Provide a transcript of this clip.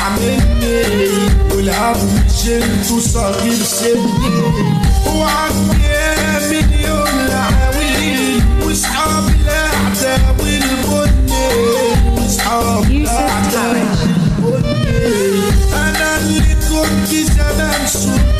مني والهم شلته صغير سني وعدي مليون العويل واصحاب القعدة والبني واصحاب القعدة والبني انا اللي كنت زمان